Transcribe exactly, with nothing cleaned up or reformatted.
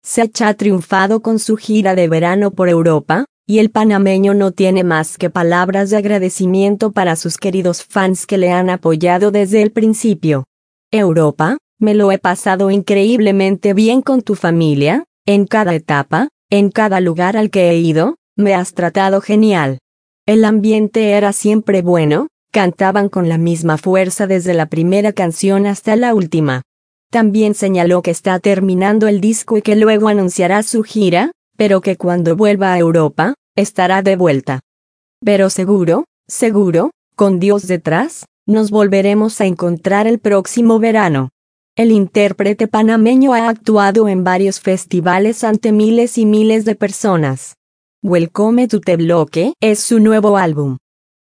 Sech ha triunfado con su gira de verano por Europa, y el panameño no tiene más que palabras de agradecimiento para sus queridos fans que le han apoyado desde el principio. Europa, me lo he pasado increíblemente bien con tu familia, en cada etapa, en cada lugar al que he ido, me has tratado genial. El ambiente era siempre bueno, cantaban con la misma fuerza desde la primera canción hasta la última. También señaló que está terminando el disco y que luego anunciará su gira, pero que cuando vuelva a Europa, estará de vuelta. Pero seguro, seguro, con Dios detrás, nos volveremos a encontrar el próximo verano. El intérprete panameño ha actuado en varios festivales ante miles y miles de personas. Welcome to the Bloque es su nuevo álbum.